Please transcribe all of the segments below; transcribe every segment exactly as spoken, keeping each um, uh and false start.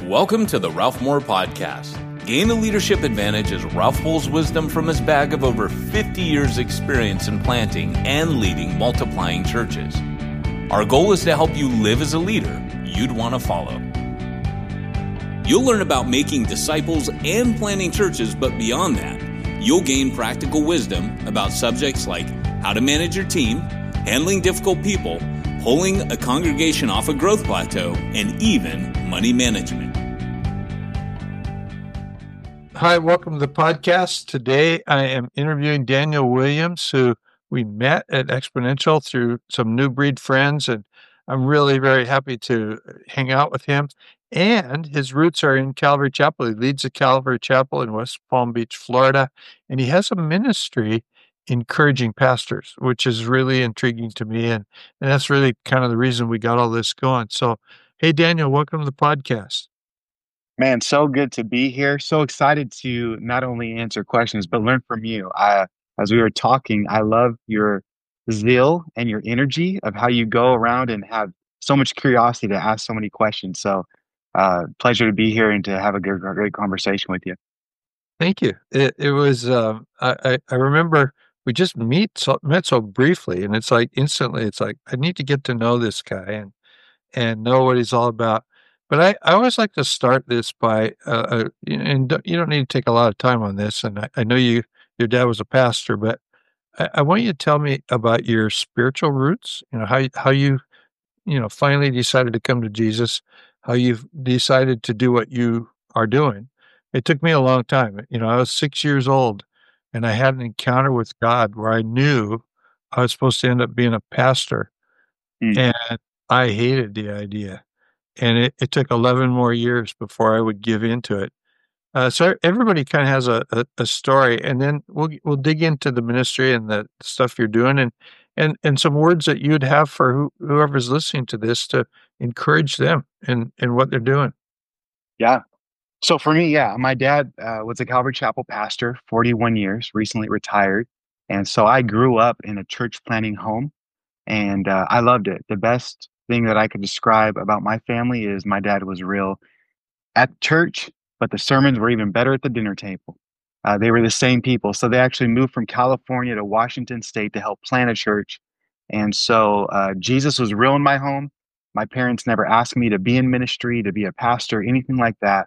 Welcome to the Ralph Moore Podcast. Gain a leadership advantage as Ralph pulls wisdom from his bag of over fifty years experience in planting and leading multiplying churches. Our goal is to help you live as a leader you'd want to follow. You'll learn about making disciples and planting churches, but beyond that, you'll gain practical wisdom about subjects like how to manage your team, handling difficult people, pulling a congregation off a growth plateau, and even money management. Hi, welcome to the podcast. Today I am interviewing Daniel Williams, who we met at Exponential through some New Breed friends, and I'm really very happy to hang out with him. And his roots are in Calvary Chapel. He leads a Calvary Chapel in West Palm Beach, Florida, and he has a ministry encouraging pastors, which is really intriguing to me, and, and that's really kind of the reason we got all this going. So, hey, Daniel, welcome to the podcast. Man, so good to be here. So excited to not only answer questions, but learn from you. I, as we were talking, I love your zeal and your energy of how you go around and have so much curiosity to ask so many questions. So uh, pleasure to be here and to have a good, great conversation with you. Thank you. It, it was, uh, I, I remember we just meet so, met so briefly, and it's like instantly, it's like, I need to get to know this guy and, and know what he's all about. But I, I always like to start this by, uh, uh, and you don't need to take a lot of time on this. And I, I know you, your dad was a pastor, but I, I want you to tell me about your spiritual roots. You know, how how you, you know, finally decided to come to Jesus, how you've decided to do what you are doing. It took me a long time. You know, I was six years old, and I had an encounter with God where I knew I was supposed to end up being a pastor, mm. and I hated the idea. And it, it took eleven more years before I would give into it. Uh, so everybody kind of has a, a, a story, and then we'll we'll dig into the ministry and the stuff you're doing, and and and some words that you'd have for who, whoever's listening to this to encourage them in, in what they're doing. Yeah. So for me, yeah, my dad uh, was a Calvary Chapel pastor, forty-one years, recently retired, and so I grew up in a church planting home, and uh, I loved it. The best thing that I could describe about my family is my dad was real at church, but the sermons were even better at the dinner table. Uh, they were the same people. So they actually moved from California to Washington State to help plant a church. And so uh, Jesus was real in my home. My parents never asked me to be in ministry, to be a pastor, anything like that.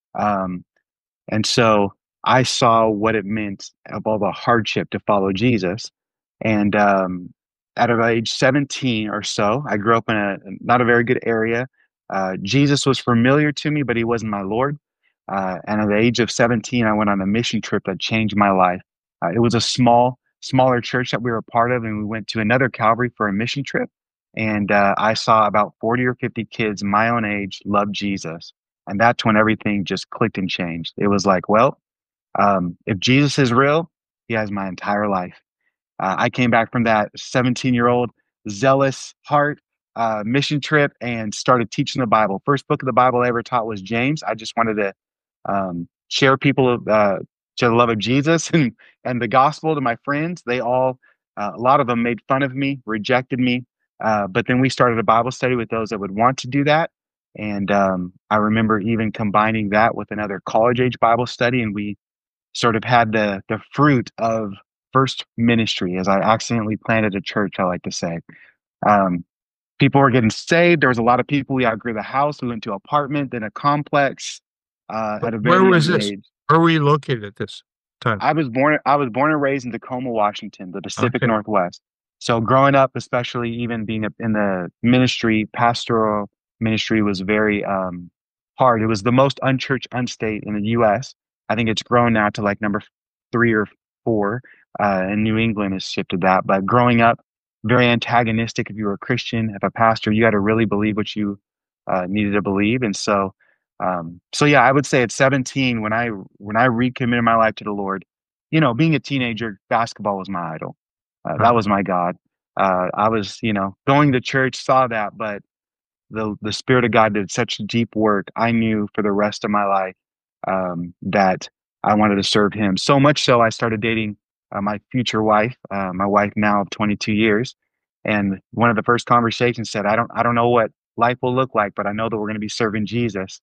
Um, and so I saw what it meant of all the hardship to follow Jesus. And um, at about age seventeen or so, I grew up in a not a very good area. Uh, Jesus was familiar to me, but he wasn't my Lord. Uh, and at the age of seventeen, I went on a mission trip that changed my life. Uh, it was a small, smaller church that we were a part of, and we went to another Calvary for a mission trip. And uh, I saw about forty or fifty kids my own age love Jesus. And that's when everything just clicked and changed. It was like, well, um, if Jesus is real, he has my entire life. Uh, I came back from that seventeen-year-old zealous heart uh, mission trip and started teaching the Bible. First book of the Bible I ever taught was James. I just wanted to um, share people uh, to the love of Jesus and, and the gospel to my friends. They all, uh, a lot of them made fun of me, rejected me. Uh, but then we started a Bible study with those that would want to do that. And um, I remember even combining that with another college-age Bible study, and we sort of had the the fruit of first ministry as I accidentally planted a church, I like to say. Um, people were getting saved. There was a lot of people. We outgrew the house. We went to an apartment, then a complex. Uh, at a very Where was young this? age. Where were you located at this time? I was born. I was born and raised in Tacoma, Washington, the Pacific Okay. Northwest. So growing up, especially even being in the ministry, pastoral ministry was very um, hard. It was the most unchurched unstate in the U S. I think it's grown now to like number three or four. Uh, and New England has shifted that. But growing up, very antagonistic. If you were a Christian, if a pastor, you had to really believe what you uh, needed to believe. And so, um, so yeah, I would say at seventeen, when I when I recommitted my life to the Lord, you know, being a teenager, basketball was my idol. Uh, Right. That was my God. Uh, I was, you know, going to church, saw that, but the the Spirit of God did such deep work. I knew for the rest of my life um, that I wanted to serve Him. So much so, I started dating uh, my future wife, uh, my wife now of twenty-two years. And one of the first conversations said, "I don't, I don't know what life will look like, but I know that we're going to be serving Jesus."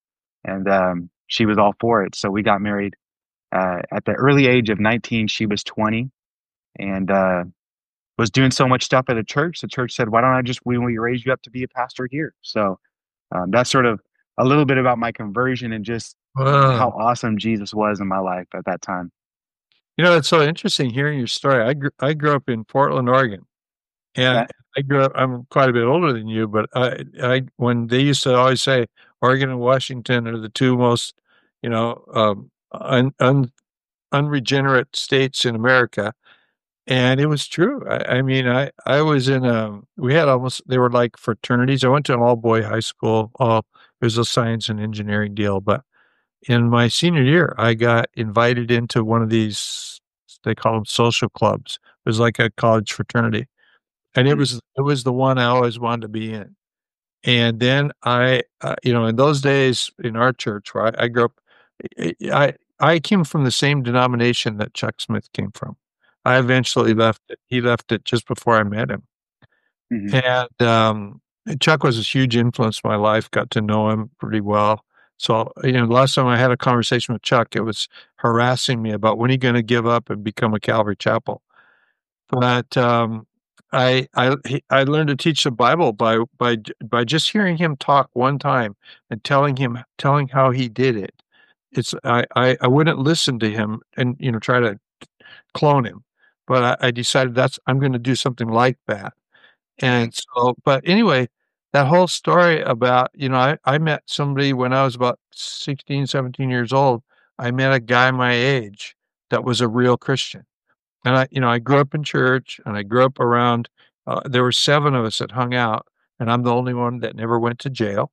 and um, she was all for it. So we got married uh, at the early age of nineteen. She was twenty, and uh, was doing so much stuff at the church. The church said, "Why don't I just we we raise you up to be a pastor here?" So um, that's sort of a little bit about my conversion and just how Wow. awesome Jesus was in my life at that time. You know, it's so interesting hearing your story. I grew, I grew up in Portland, Oregon, and Okay. I grew up. I'm quite a bit older than you, but I, I when they used to always say Oregon and Washington are the two most, you know, um, un, un, unregenerate states in America, and it was true. I, I mean, I I was in a we had almost they were like fraternities. I went to an all boy high school. All it was a science and engineering deal, but in my senior year, I got invited into one of these, they call them social clubs. It was like a college fraternity. And it Mm. was it was the one I always wanted to be in. And then I, uh, you know, in those days in our church where I, I grew up, I, I I came from the same denomination that Chuck Smith came from. I eventually left it. He left it just before I met him. Hmm. And, um, Chuck was a huge influence in my life, got to know him pretty well. So, you know, last time I had a conversation with Chuck, it was harassing me about when are you gonna give up and become a Calvary Chapel? But, um, I I he I learned to teach the Bible by by j by just hearing him talk one time and telling him telling how he did it. It's I I I wouldn't listen to him and, you know, try to clone him, but I I decided that's I'm gonna do something like that. And so but anyway, that whole story about, you know, I I met somebody when I was about sixteen, seventeen years old. I met a guy my age that was a real Christian. And I you know, I grew up in church, and I grew up around, uh, there were seven of us that hung out, and I'm the only one that never went to jail.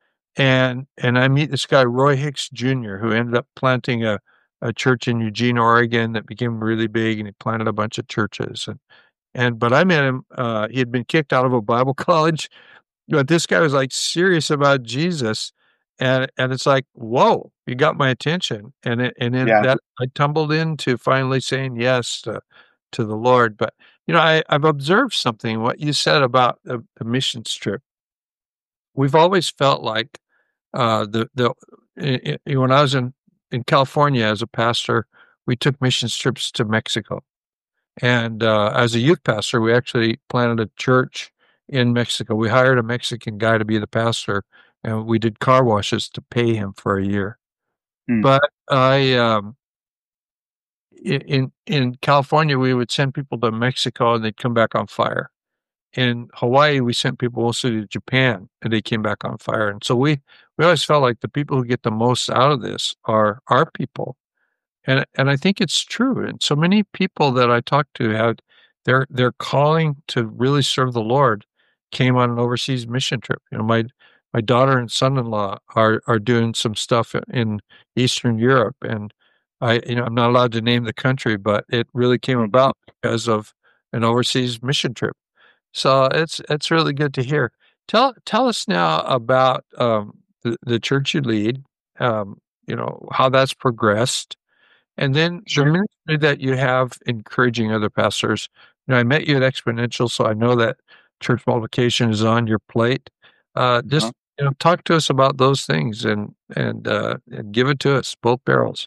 And and I meet this guy, Roy Hicks Junior, who ended up planting a a church in Eugene, Oregon that became really big, and he planted a bunch of churches. And and but I met him, uh, he had been kicked out of a Bible college, but this guy was, like, serious about Jesus, and and it's like, "Whoa, you got my attention," and it and then Yeah. that I tumbled into finally saying yes to to the Lord. But, you know, I I've observed something, what you said about the the missions trip. We've always felt like, uh, the the I I when I was in in California as a pastor, we took missions trips to Mexico. And, uh, as a youth pastor, we actually planted a church in Mexico. We hired a Mexican guy to be the pastor, and we did car washes to pay him for a year. Mm. But I, um I in in California, we would send people to Mexico, and they'd come back on fire. In Hawaii, we sent people also to Japan, and they came back on fire. And so we we always felt like the people who get the most out of this are our people. And and I think it's true, and so many people that I talk to had their their calling to really serve the Lord came on an overseas mission trip. You know, my my daughter and son-in-law are are doing some stuff in Eastern Europe, and I you know, I'm not allowed to name the country, but it really came Mm. about because of an overseas mission trip. So it's it's really good to hear. Tell tell us now about, um, the the church you lead, um, you know, how that's progressed, and then the Sure. ministry that you have encouraging other pastors. You know, I met you at Exponential, so I know that church multiplication is on your plate. Uh, Uh-huh. just, you know, talk to us about those things and and, uh, and give it to us, both barrels.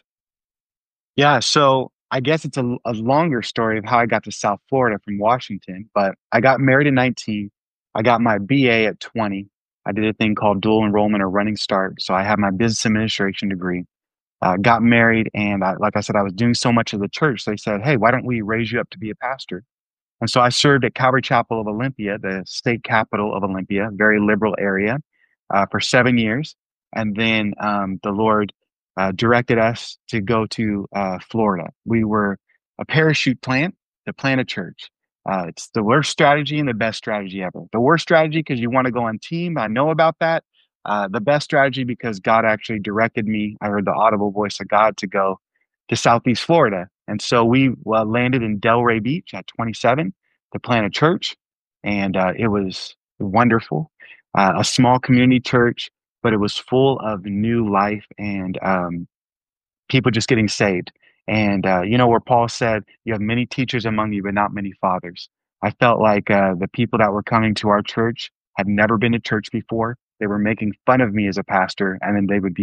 Yeah, so I guess it's a, a longer story of how I got to South Florida from Washington, but I got married at nineteen. I got my B A at twenty. I did a thing called dual enrollment or running start. So I have my business administration degree. Uh, got married, and I, like I said, I was doing so much of the church. They said, "Hey, why don't we raise you up to be a pastor?" And so I served at Calvary Chapel of Olympia, the state capital of Olympia, very liberal area, uh, for seven years. And then um, the Lord uh, directed us to go to uh, Florida. We were a parachute plant to plant a church. Uh, it's the worst strategy and the best strategy ever. The worst strategy because you want to go on team. I know about that. Uh, the best strategy because God actually directed me. I heard the audible voice of God to go to Southeast Florida. And so we uh, landed in Delray Beach at twenty-seven to plant a church. And uh, it was wonderful. Uh, a small community church, but it was full of new life and um, people just getting saved. And, uh, you know, where Paul said, "You have many teachers among you, but not many fathers." I felt like uh, the people that were coming to our church had never been to church before. They were making fun of me as a pastor, and then they would be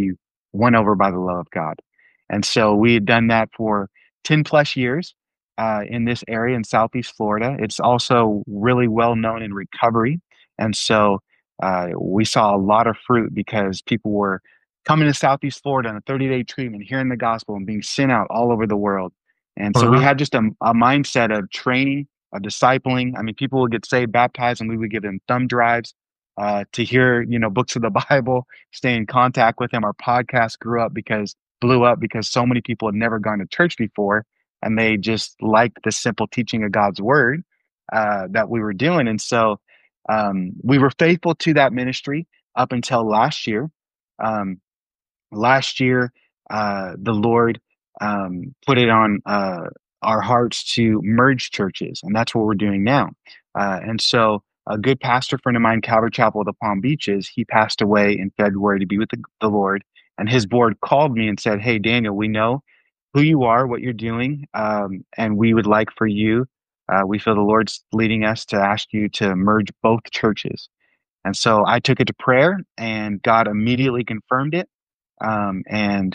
won over by the love of God. And so we had done that for ten plus years uh, in this area in Southeast Florida. It's also really well known in recovery. And so uh, we saw a lot of fruit because people were coming to Southeast Florida on a thirty day treatment, hearing the gospel and being sent out all over the world. And so we Uh-huh. had just a, a mindset of training, of discipling. I mean, people would get saved, baptized, and we would give them thumb drives uh, to hear, you know, books of the Bible, stay in contact with them. Our podcast grew up because blew up because so many people had never gone to church before, and they just liked the simple teaching of God's word uh, that we were doing. And so um, we were faithful to that ministry up until last year. Um, last year, uh, the Lord um, put it on uh, our hearts to merge churches, and that's what we're doing now. Uh, and so, a good pastor friend of mine, Calvary Chapel of the Palm Beaches, he passed away in February to be with the, the Lord. And his board called me and said, "Hey, Daniel, we know who you are, what you're doing, um, and we would like for you. Uh, we feel the Lord's leading us to ask you to merge both churches." And so I took it to prayer, and God immediately confirmed it. Um, and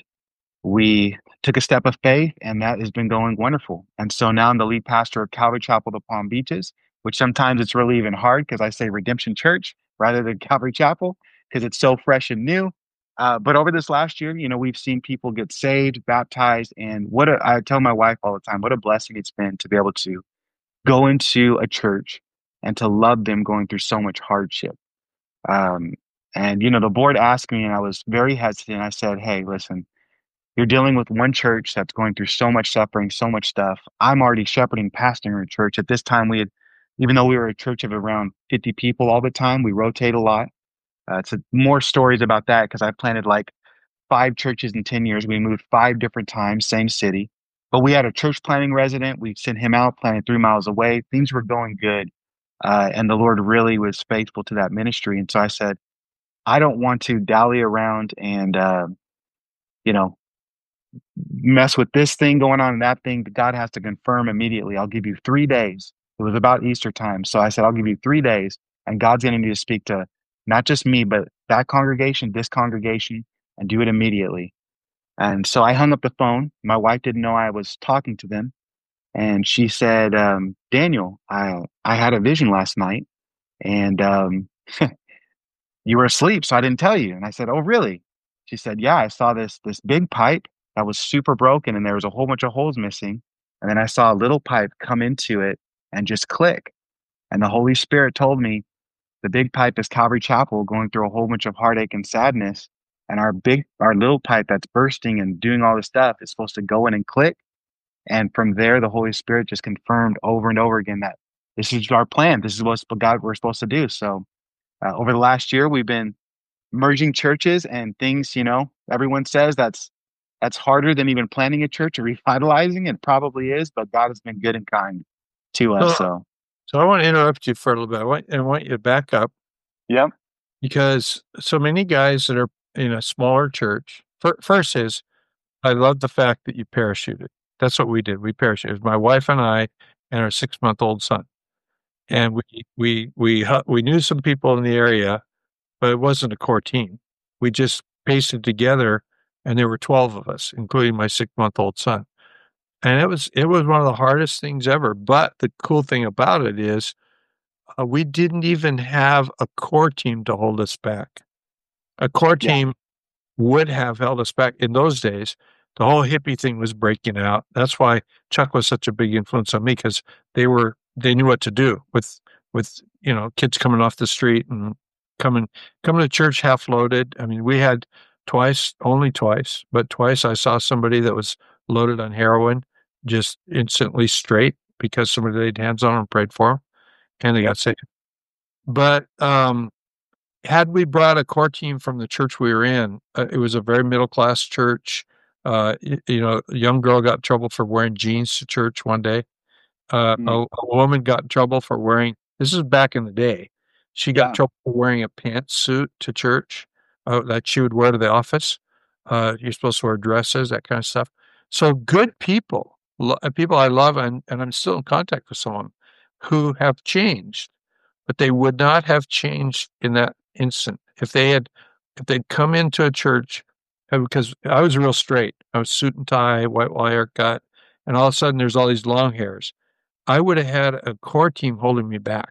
we took a step of faith, and that has been going wonderful. And so now I'm the lead pastor of Calvary Chapel, the Palm Beaches, which sometimes it's really even hard because I say Redemption Church rather than Calvary Chapel because it's so fresh and new. Uh, but over this last year, you know, we've seen people get saved, baptized, and what a, I tell my wife all the time, what a blessing it's been to be able to go into a church and to love them going through so much hardship. Um, and, you know, the board asked me, and I was very hesitant. I said, "Hey, listen, you're dealing with one church that's going through so much suffering, so much stuff. I'm already shepherding, pastoring a church. At this time, we had, even though we were a church of around fifty people all the time, we rotate a lot. Uh, it's a, more stories about that because I planted like five churches in ten years. We moved five different times, same city. But we had a church planting resident. We sent him out, planted three miles away. Things were going good. Uh, and the Lord really was faithful to that ministry. And so I said, I don't want to dally around and, uh, you know, mess with this thing going on and that thing. God has to confirm immediately. I'll give you three days. It was about Easter time. So I said, I'll give you three days, and God's going to need to speak to not just me, but that congregation, this congregation, and do it immediately. And so I hung up the phone. My wife didn't know I was talking to them. And she said, um, Daniel, I, I had a vision last night, and um, you were asleep, so I didn't tell you. And I said, "Oh, really?" She said, "Yeah, I saw this this big pipe that was super broken, and there was a whole bunch of holes missing. And then I saw a little pipe come into it and just click. And the Holy Spirit told me the big pipe is Calvary Chapel going through a whole bunch of heartache and sadness. And our big, our little pipe that's bursting and doing all this stuff is supposed to go in and click. And from there, the Holy Spirit just confirmed over and over again that this is our plan. This is what God we're supposed to do." So uh, over the last year, we've been merging churches and things, you know, everyone says that's that's harder than even planning a church or revitalizing. It probably is, but God has been good and kind to us. So, So, so I want to interrupt you for a little bit. I want, I want you to back up yeah, because so many guys that are in a smaller church. fir- First is, I love the fact that you parachuted. That's what we did. We parachuted. It was my wife and I and our six month old son, and we we we hu- we knew some people in the area, but it wasn't a core team. We just pasted together, and there were twelve of us, including my six month old son. And it was it was one of the hardest things ever. But the cool thing about it is, uh, we didn't even have a core team to hold us back. A core yeah, team would have held us back in those days. The whole hippie thing was breaking out. That's why Chuck was such a big influence on me because they were they knew what to do with with you know kids coming off the street and coming coming to church half loaded. I mean, we had twice, only twice, but twice I saw somebody that was loaded on heroin just instantly straight because somebody laid hands on them and prayed for them and they yep, got saved. But um, had we brought a core team from the church we were in, uh, it was a very middle class church. Uh, y- you know, a young girl got in trouble for wearing jeans to church one day. Uh, a, mm, a woman got in trouble for wearing. This is back in the day. She got in yeah, trouble for wearing a pantsuit to church uh, that she would wear to the office. Uh, you're supposed to wear dresses, that kind of stuff. So good people, lo- uh, people I love, and, and I'm still in contact with some of them who have changed, but they would not have changed in that instant if they had if they'd come into a church because I was real straight. I was suit and tie, white wire haircut, and all of a sudden there's all these long hairs. I would have had a core team holding me back.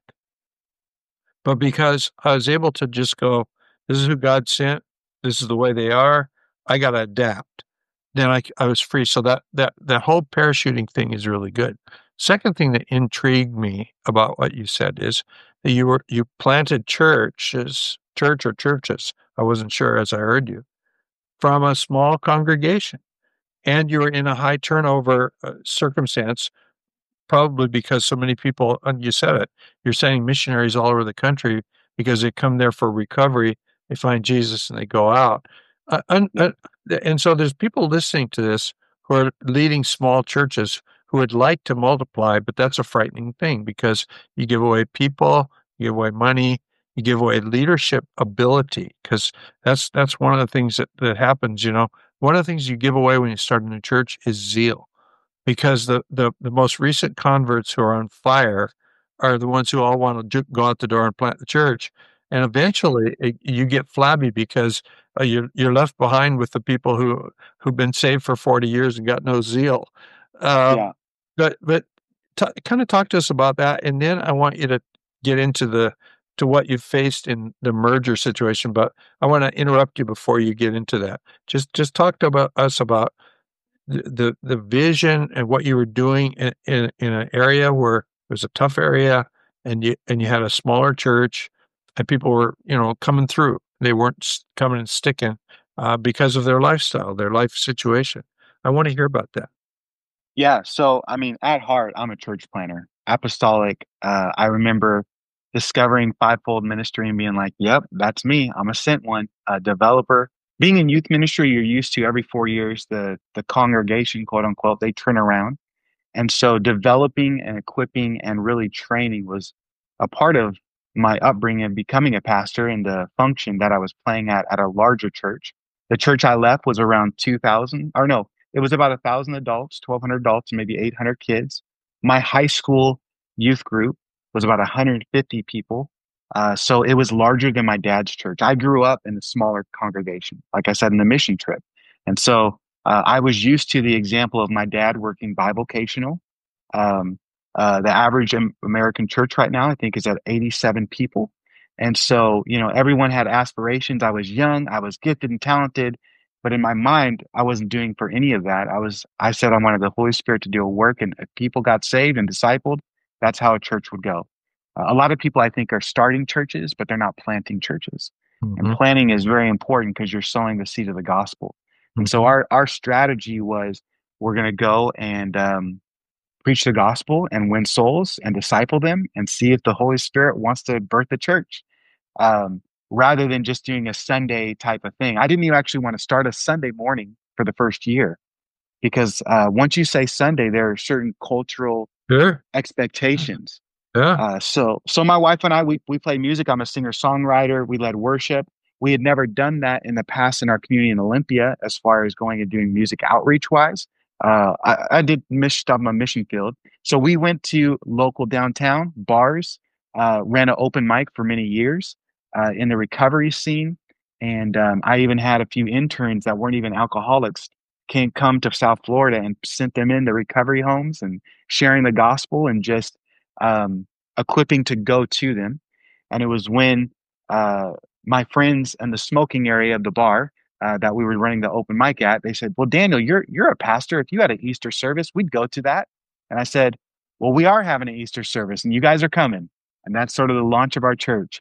But because I was able to just go, this is who God sent, this is the way they are, I got to adapt. Then I, I was free. So that, that, that whole parachuting thing is really good. Second thing that intrigued me about what you said is that you were, you planted churches, church or churches, I wasn't sure as I heard you, from a small congregation. And you were in a high turnover uh, circumstance, probably because so many people, and you said it, you're saying missionaries all over the country because they come there for recovery, they find Jesus and they go out. Uh, and, uh, and so there's people listening to this who are leading small churches who would like to multiply, but that's a frightening thing because you give away people, you give away money, you give away leadership ability, because that's that's one of the things that, that happens, you know. One of the things you give away when you start a new church is zeal, because the, the, the most recent converts who are on fire are the ones who all want to go out the door and plant the church. And eventually it, you get flabby because uh, you're, you're left behind with the people who, who've been saved for forty years and got no zeal. Um, Yeah. But, but t- kind of talk to us about that. And then I want you to get into the, to what you faced in the merger situation. But I want to interrupt you before you get into that. Just, just talk to about us about the, the, the vision and what you were doing in, in, in an area where it was a tough area and you, and you had a smaller church and people were, you know, coming through. They weren't coming and sticking uh, because of their lifestyle, their life situation. I want to hear about that. Yeah. So, I mean, at heart, I'm a church planner, apostolic. Uh, I remember discovering fivefold ministry and being like, yep, that's me. I'm a sent one, a developer. Being in youth ministry, you're used to every four years, the, the congregation, quote unquote, they turn around. And so developing and equipping and really training was a part of my upbringing and becoming a pastor and the function that I was playing at at a larger church. The church I left was around two thousand, or no, it was about one thousand adults, twelve hundred adults, maybe eight hundred kids. My high school youth group was about one hundred fifty people. Uh, so it was larger than my dad's church. I grew up in a smaller congregation, like I said, in the mission trip. And so uh, I was used to the example of my dad working bivocational. Um, uh, the average American church right now, I think, is at eighty-seven people. And so, you know, everyone had aspirations. I was young, I was gifted and talented, but in my mind, I wasn't doing for any of that. I was, I said I wanted the Holy Spirit to do a work, and if people got saved and discipled, that's how a church would go. Uh, a lot of people, I think, are starting churches, but they're not planting churches. Mm-hmm. And planting is very important because you're sowing the seed of the gospel. Mm-hmm. And so our, our strategy was, we're going to go and um, preach the gospel and win souls and disciple them and see if the Holy Spirit wants to birth the church. Um, rather than just doing a Sunday type of thing. I didn't even actually want to start a Sunday morning for the first year, because uh, once you say Sunday, there are certain cultural sure. expectations. Yeah. Uh, so, so my wife and I, we we play music. I'm a singer-songwriter. We led worship. We had never done that in the past in our community in Olympia, as far as going and doing music outreach-wise. Uh, I, I did miss stuff on my mission field. So we went to local downtown bars, uh, ran an open mic for many years uh, in the recovery scene. And um, I even had a few interns that weren't even alcoholics can come to South Florida and sent them in the recovery homes and sharing the gospel and just um, equipping to go to them. And it was when uh, my friends in the smoking area of the bar uh, that we were running the open mic at, they said, well, Daniel, you're you're a pastor. If you had an Easter service, we'd go to that. And I said, well, we are having an Easter service and you guys are coming. And that's sort of the launch of our church.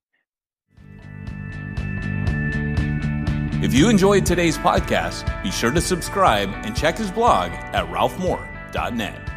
If you enjoyed today's podcast, be sure to subscribe and check his blog at ralph moore dot net.